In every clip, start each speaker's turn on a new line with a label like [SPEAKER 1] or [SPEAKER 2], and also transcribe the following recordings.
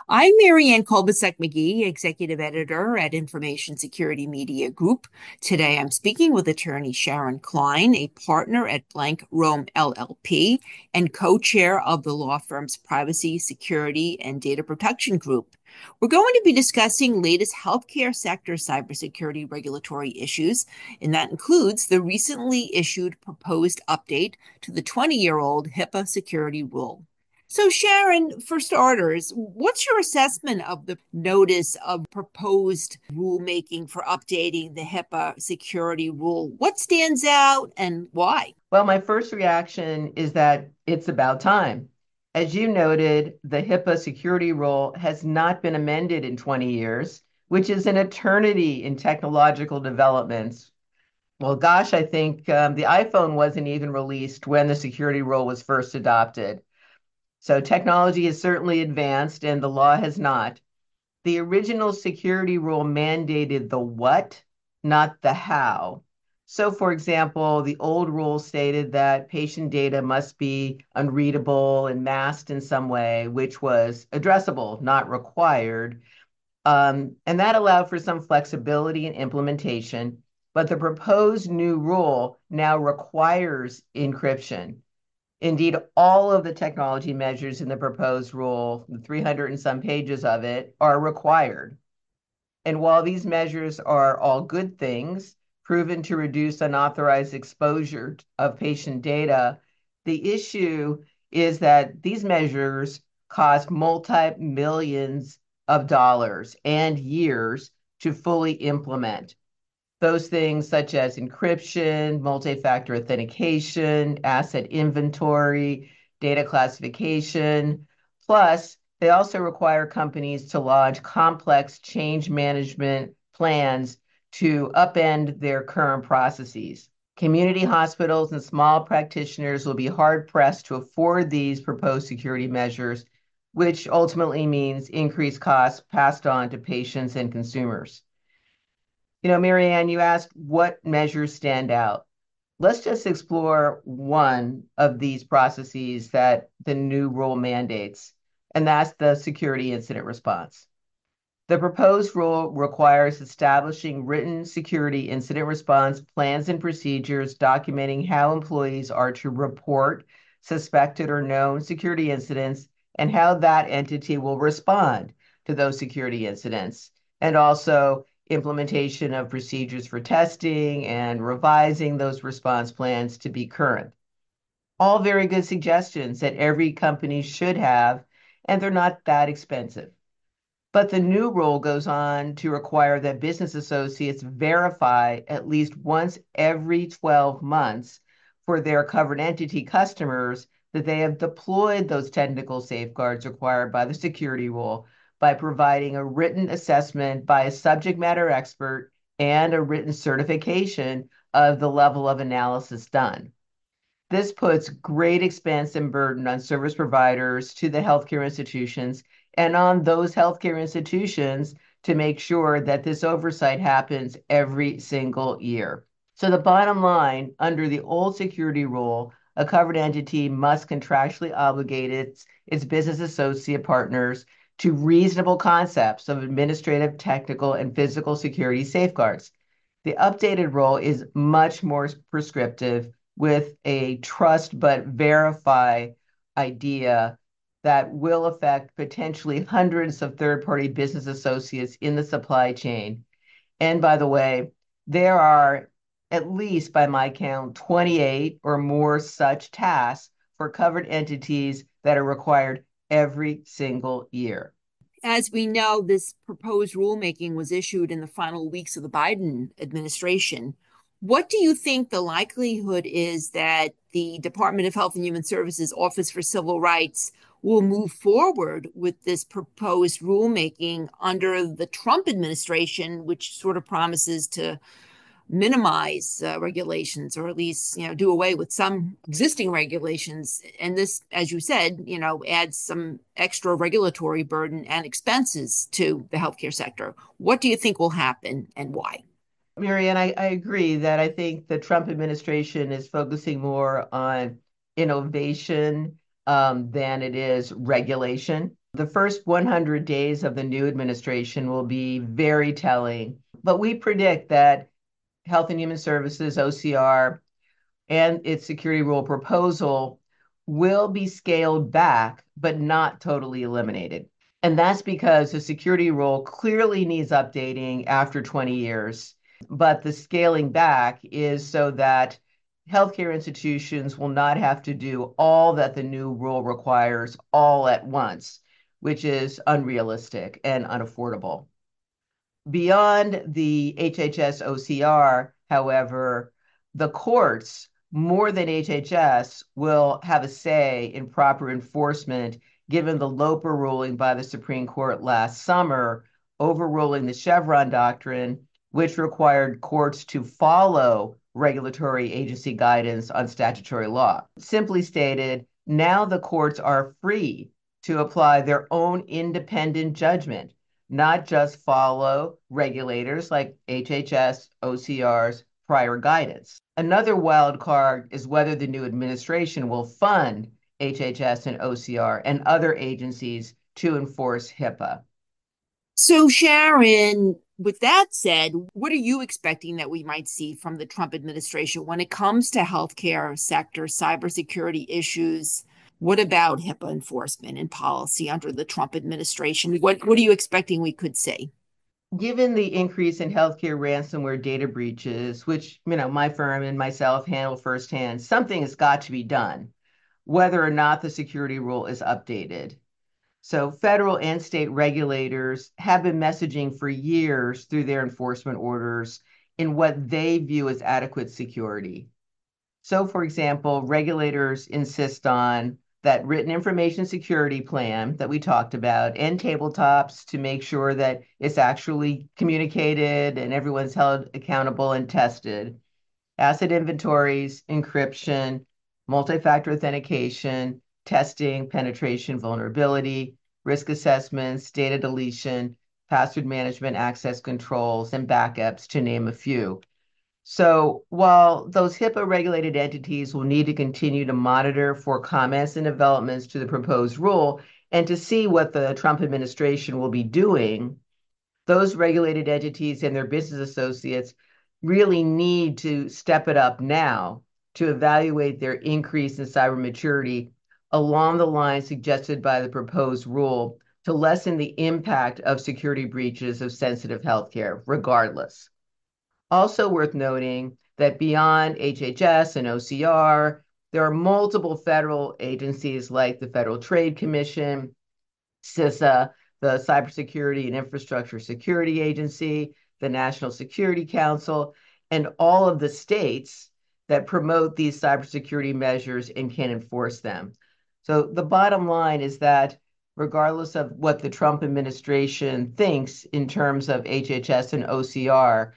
[SPEAKER 1] I'm Marianne Kolbasek McGee, Executive Editor at Information Security Media Group. Today I'm speaking with attorney Sharon Klein, a partner at Blank Rome LLP and co-chair of the law firm's Privacy, Security, and Data Protection Group. We're going to be discussing latest healthcare sector cybersecurity regulatory issues, and that includes the recently issued proposed update to the 20-year-old HIPAA security rule. So, Sharon, for starters, what's your assessment of the notice of proposed rulemaking for updating the HIPAA security rule? What stands out and why?
[SPEAKER 2] Well, my first reaction is that it's about time. As you noted, the HIPAA security rule has not been amended in 20 years, which is an eternity in technological developments. Well, gosh, I think the iPhone wasn't even released when the security rule was first adopted. So technology has certainly advanced and the law has not. The original security rule mandated the what, not the how. So, for example, the old rule stated that patient data must be unreadable and masked in some way, which was addressable, not required. And that allowed for some flexibility in implementation. But the proposed new rule now requires encryption. Indeed, all of the technology measures in the proposed rule, the 300 and some pages of it, are required. And while these measures are all good things, proven to reduce unauthorized exposure of patient data, the issue is that these measures cost multi-millions of dollars and years to fully implement. Those things such as encryption, multi-factor authentication, asset inventory, data classification. Plus, they also require companies to launch complex change management plans to upend their current processes. Community hospitals and small practitioners will be hard pressed to afford these proposed security measures, which ultimately means increased costs passed on to patients and consumers. Marianne, you asked what measures stand out. Let's just explore one of these processes that the new rule mandates, and that's the security incident response. The proposed rule requires establishing written security incident response plans and procedures documenting how employees are to report suspected or known security incidents and how that entity will respond to those security incidents, and also implementation of procedures for testing and revising those response plans to be current. All very good suggestions that every company should have, and they're not that expensive. But the new rule goes on to require that business associates verify at least once every 12 months for their covered entity customers that they have deployed those technical safeguards required by the security rule by providing a written assessment by a subject matter expert and a written certification of the level of analysis done. This puts great expense and burden on service providers to the healthcare institutions and on those healthcare institutions to make sure that this oversight happens every single year. So the bottom line, under the old security rule, a covered entity must contractually obligate its business associate partners to reasonable concepts of administrative, technical, and physical security safeguards. The updated rule is much more prescriptive with a trust but verify idea that will affect potentially hundreds of third-party business associates in the supply chain. And by the way, there are, at least by my count, 28 or more such tasks for covered entities that are required every single year.
[SPEAKER 1] As we know, this proposed rulemaking was issued in the final weeks of the Biden administration. What do you think the likelihood is that the Department of Health and Human Services Office for Civil Rights will move forward with this proposed rulemaking under the Trump administration, which sort of promises to minimize regulations, or at least do away with some existing regulations? And this, as you said, adds some extra regulatory burden and expenses to the healthcare sector. What do you think will happen and why?
[SPEAKER 2] Marianne, I agree that I think the Trump administration is focusing more on innovation than it is regulation. The first 100 days of the new administration will be very telling, but we predict that Health and Human Services, OCR, and its security rule proposal will be scaled back, but not totally eliminated. And that's because the security rule clearly needs updating after 20 years. But the scaling back is so that healthcare institutions will not have to do all that the new rule requires all at once, which is unrealistic and unaffordable. Beyond the HHS OCR, however, the courts, more than HHS, will have a say in proper enforcement, given the Loper ruling by the Supreme Court last summer, overruling the Chevron doctrine, which required courts to follow regulatory agency guidance on statutory law. Simply stated, now the courts are free to apply their own independent judgment, not just follow regulators like HHS, OCR's prior guidance. Another wild card is whether the new administration will fund HHS and OCR and other agencies to enforce HIPAA.
[SPEAKER 1] So, Sharon, with that said, what are you expecting that we might see from the Trump administration when it comes to healthcare sector, cybersecurity issues? What about HIPAA enforcement and policy under the Trump administration? What are you expecting we could see?
[SPEAKER 2] Given the increase in healthcare ransomware data breaches, which my firm and myself handle firsthand, something has got to be done, whether or not the security rule is updated. So federal and state regulators have been messaging for years through their enforcement orders in what they view as adequate security. So, for example, regulators insist on that written information security plan that we talked about and tabletops to make sure that it's actually communicated and everyone's held accountable and tested. Asset inventories, encryption, multi-factor authentication, testing, penetration, vulnerability, risk assessments, data deletion, password management, access controls, and backups, to name a few. So while those HIPAA regulated entities will need to continue to monitor for comments and developments to the proposed rule and to see what the Trump administration will be doing, those regulated entities and their business associates really need to step it up now to evaluate their increase in cyber maturity along the lines suggested by the proposed rule to lessen the impact of security breaches of sensitive healthcare, regardless. Also worth noting that beyond HHS and OCR, there are multiple federal agencies like the Federal Trade Commission, CISA, the Cybersecurity and Infrastructure Security Agency, the National Security Council, and all of the states that promote these cybersecurity measures and can enforce them. So the bottom line is that regardless of what the Trump administration thinks in terms of HHS and OCR,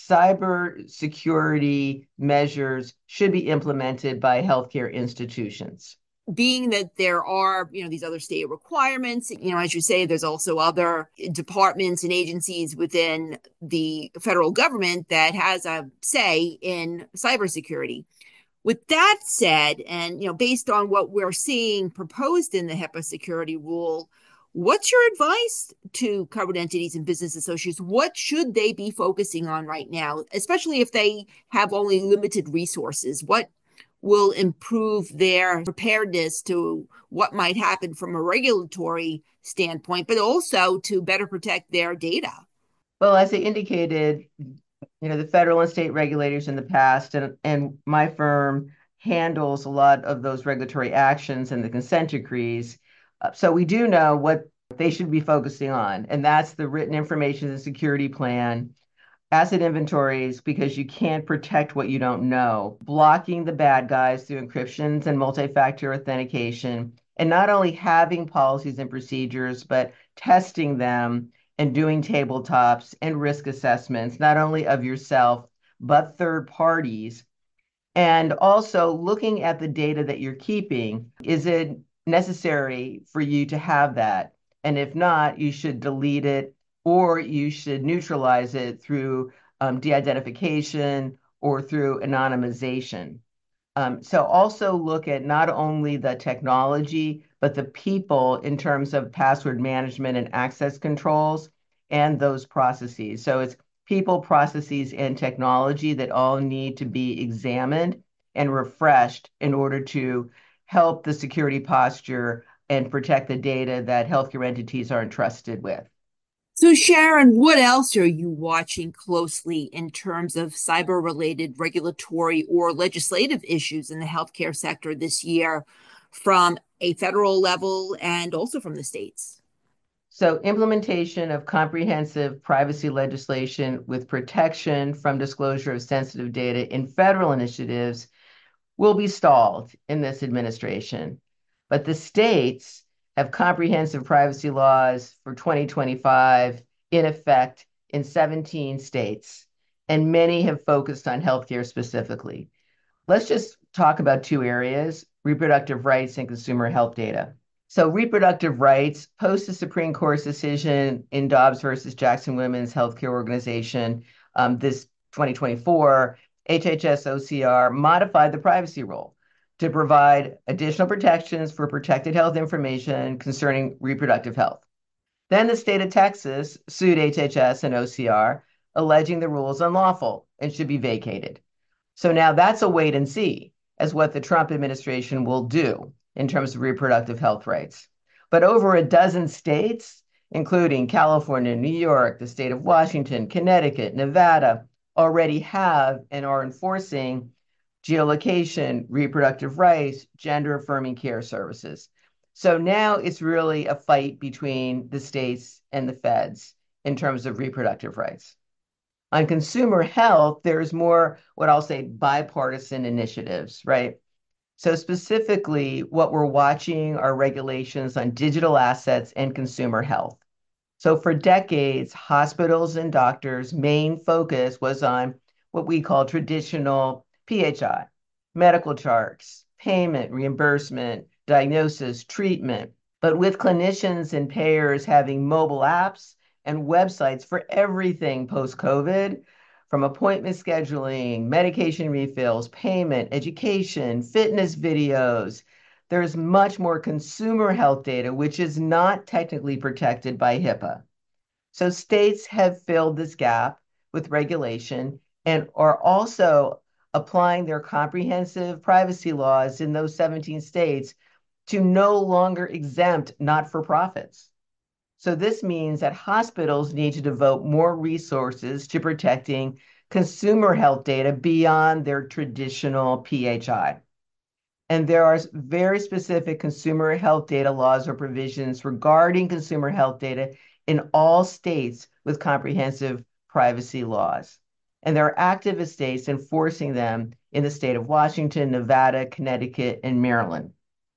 [SPEAKER 2] cybersecurity measures should be implemented by healthcare institutions.
[SPEAKER 1] Being that there are, these other state requirements, as you say, there's also other departments and agencies within the federal government that has a say in cybersecurity. With that said, and based on what we're seeing proposed in the HIPAA security rule, what's your advice to covered entities and business associates? What should they be focusing on right now, especially if they have only limited resources? What will improve their preparedness to what might happen from a regulatory standpoint, but also to better protect their data?
[SPEAKER 2] Well, as I indicated, the federal and state regulators in the past, and my firm handles a lot of those regulatory actions and the consent decrees. So we do know what they should be focusing on, and that's the written information and security plan, asset inventories, because you can't protect what you don't know, blocking the bad guys through encryptions and multi-factor authentication, and not only having policies and procedures, but testing them and doing tabletops and risk assessments, not only of yourself, but third parties. And also looking at the data that you're keeping. Is it necessary for you to have that? And if not, you should delete it or you should neutralize it through de-identification or through anonymization. So also look at not only the technology, but the people in terms of password management and access controls and those processes. So it's people, processes, and technology that all need to be examined and refreshed in order to help the security posture and protect the data that healthcare entities are entrusted with.
[SPEAKER 1] So, Sharon, what else are you watching closely in terms of cyber related regulatory or legislative issues in the healthcare sector this year from a federal level and also from the states?
[SPEAKER 2] So, implementation of comprehensive privacy legislation with protection from disclosure of sensitive data in federal initiatives will be stalled in this administration. But the states have comprehensive privacy laws for 2025 in effect in 17 states, and many have focused on healthcare specifically. Let's just talk about two areas: reproductive rights and consumer health data. So, reproductive rights, post the Supreme Court's decision in Dobbs versus Jackson Women's Healthcare Organization, this 2024, HHS OCR modified the privacy rule to provide additional protections for protected health information concerning reproductive health. Then the state of Texas sued HHS and OCR, alleging the rule is unlawful and should be vacated. So now that's a wait and see as what the Trump administration will do in terms of reproductive health rights. But over a dozen states, including California, New York, the state of Washington, Connecticut, Nevada, already have and are enforcing geolocation, reproductive rights, gender affirming care services. So now it's really a fight between the states and the feds in terms of reproductive rights. On consumer health, there's more what I'll say bipartisan initiatives, right? So specifically, what we're watching are regulations on digital assets and consumer health. So for decades, hospitals and doctors' main focus was on what we call traditional PHI, medical charts, payment, reimbursement, diagnosis, treatment. But with clinicians and payers having mobile apps and websites for everything post-COVID, from appointment scheduling, medication refills, payment, education, fitness videos, there's much more consumer health data, which is not technically protected by HIPAA. So states have filled this gap with regulation and are also applying their comprehensive privacy laws in those 17 states to no longer exempt not-for-profits. So this means that hospitals need to devote more resources to protecting consumer health data beyond their traditional PHI. And there are very specific consumer health data laws or provisions regarding consumer health data in all states with comprehensive privacy laws. And there are activist states enforcing them in the state of Washington, Nevada, Connecticut, and Maryland.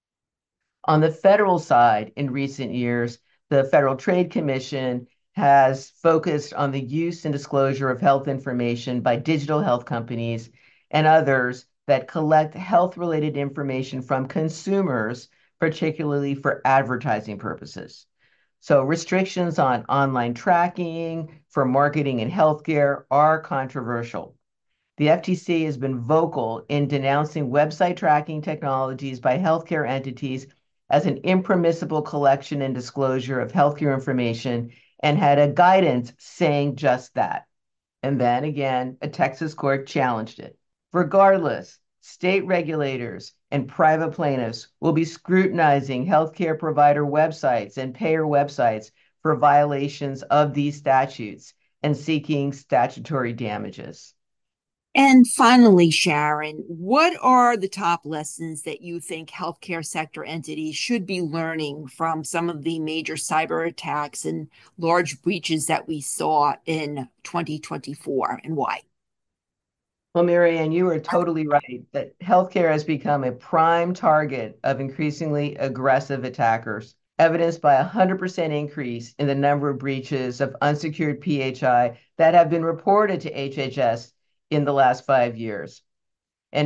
[SPEAKER 2] On the federal side, in recent years, the Federal Trade Commission has focused on the use and disclosure of health information by digital health companies and others that collect health-related information from consumers, particularly for advertising purposes. So restrictions on online tracking for marketing in healthcare are controversial. The FTC has been vocal in denouncing website tracking technologies by healthcare entities as an impermissible collection and disclosure of healthcare information and had a guidance saying just that. And then again, a Texas court challenged it. Regardless, state regulators and private plaintiffs will be scrutinizing healthcare provider websites and payer websites for violations of these statutes and seeking statutory damages.
[SPEAKER 1] And finally, Sharon, what are the top lessons that you think healthcare sector entities should be learning from some of the major cyber attacks and large breaches that we saw in 2024 and why?
[SPEAKER 2] Well, Marianne, you are totally right that healthcare has become a prime target of increasingly aggressive attackers, evidenced by a 100% increase in the number of breaches of unsecured PHI that have been reported to HHS in the last 5 years, and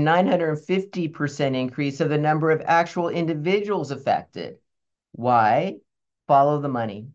[SPEAKER 2] 950% increase of the number of actual individuals affected. Why? Follow the money.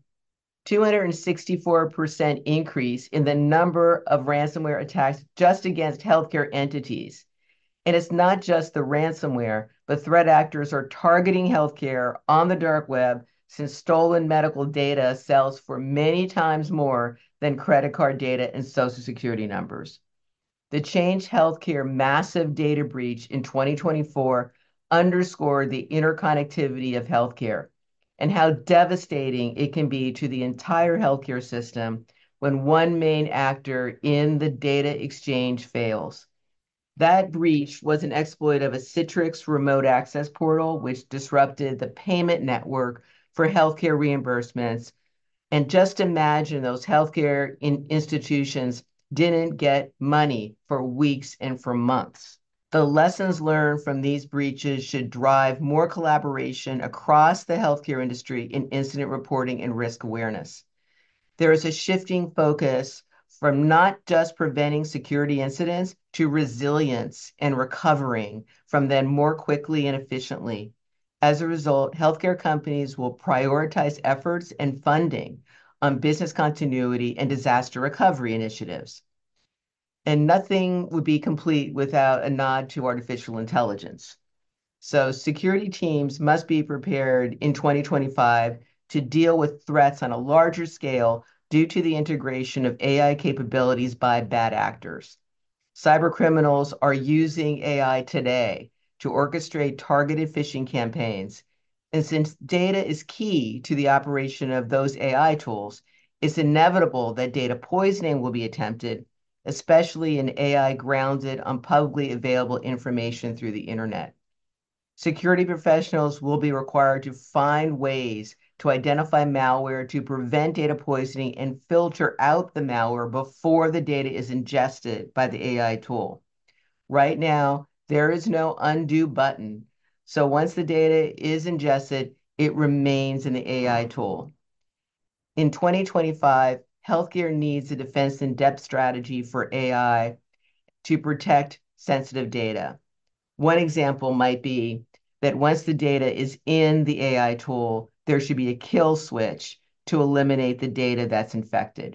[SPEAKER 2] 264% increase in the number of ransomware attacks just against healthcare entities. And it's not just the ransomware, but threat actors are targeting healthcare on the dark web since stolen medical data sells for many times more than credit card data and social security numbers. The Change Healthcare massive data breach in 2024 underscored the interconnectivity of healthcare and how devastating it can be to the entire healthcare system when one main actor in the data exchange fails. That breach was an exploit of a Citrix remote access portal, which disrupted the payment network for healthcare reimbursements. And just imagine those healthcare institutions didn't get money for weeks and for months. The lessons learned from these breaches should drive more collaboration across the healthcare industry in incident reporting and risk awareness. There is a shifting focus from not just preventing security incidents to resilience and recovering from them more quickly and efficiently. As a result, healthcare companies will prioritize efforts and funding on business continuity and disaster recovery initiatives. And nothing would be complete without a nod to artificial intelligence. So security teams must be prepared in 2025 to deal with threats on a larger scale due to the integration of AI capabilities by bad actors. Cyber criminals are using AI today to orchestrate targeted phishing campaigns. And since data is key to the operation of those AI tools, it's inevitable that data poisoning will be attempted, especially in AI grounded on publicly available information through the internet. Security professionals will be required to find ways to identify malware to prevent data poisoning and filter out the malware before the data is ingested by the AI tool. Right now, there is no undo button. So once the data is ingested, it remains in the AI tool. In 2025, healthcare needs a defense in depth strategy for AI to protect sensitive data. One example might be that once the data is in the AI tool, there should be a kill switch to eliminate the data that's infected.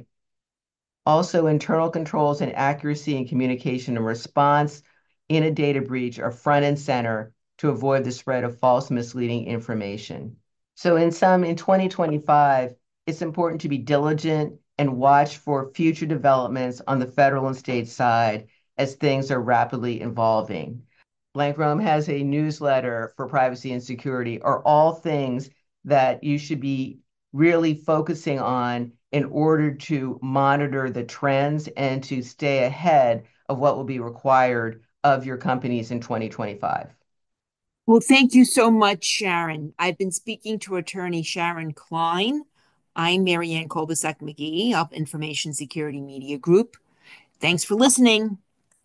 [SPEAKER 2] Also, internal controls and accuracy in communication and response in a data breach are front and center to avoid the spread of false, misleading information. So in 2025, it's important to be diligent and watch for future developments on the federal and state side as things are rapidly evolving. Blank Rome has a newsletter for privacy and security, are all things that you should be really focusing on in order to monitor the trends and to stay ahead of what will be required of your companies in 2025.
[SPEAKER 1] Well, thank you so much, Sharon. I've been speaking to attorney Sharon Klein. I'm Marianne Kolbasuk McGee of Information Security Media Group. Thanks for listening.